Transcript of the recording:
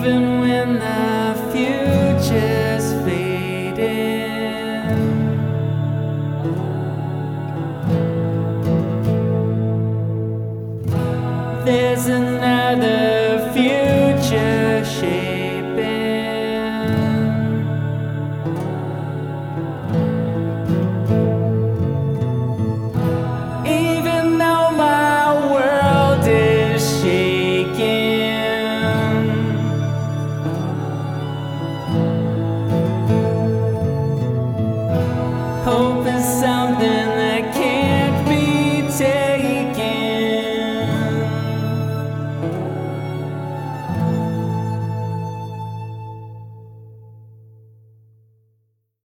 even when the future's fading. There's another future shaping. Even though my world is shaking, hope is something